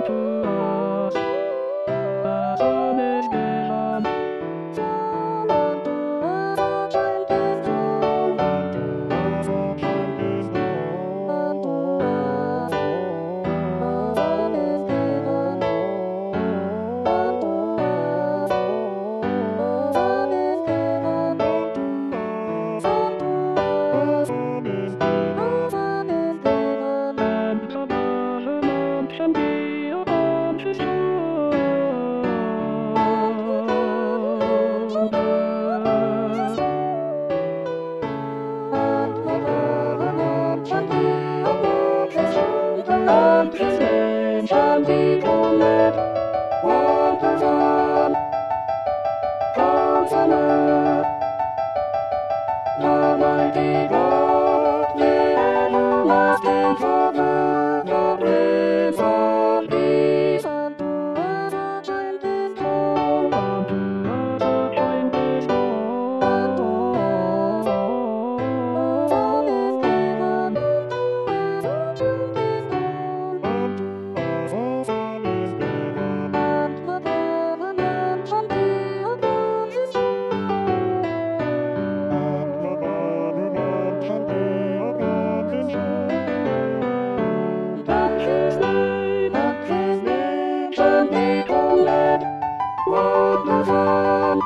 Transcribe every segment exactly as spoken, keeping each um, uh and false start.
unto us. The Son is given. And the government shall be upon his shoulders. And his name shall be called Wonderful Counselor, the mighty God, the everlasting Father, the Prince of Peace. Come unto us a child is and his name, and his name shall be called Wonderful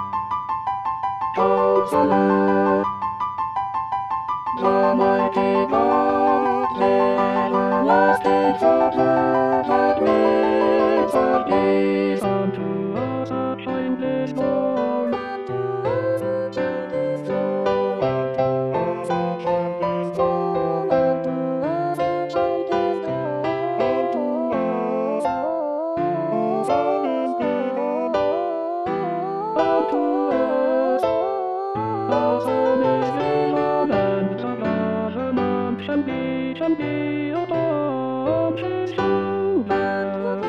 Counselor, the mighty God, the everlasting Father, the Prince of Peace. Unto us a child is born. Unto us the Son is given, and the government shall be, shall be upon his shoulders.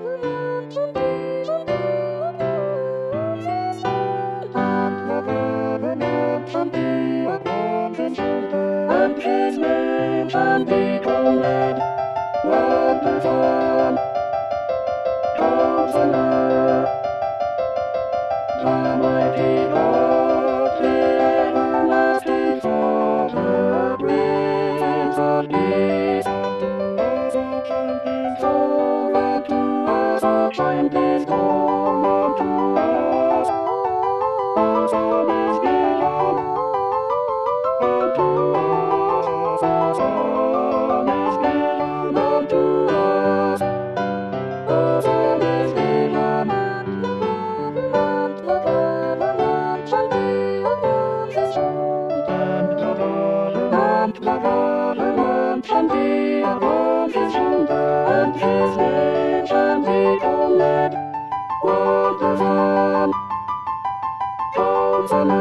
And his name shall be called Wonderful Counselor, the mighty God, the everlasting Father, Prince of Peace. For unto us a child is born, unto us a Son is given, unto us a Son is given, unto us the Son is given. And the government shall be upon his shoulders. And the government, the government shall be upon his shoulders. And his name shall be called Wonderful Counselor.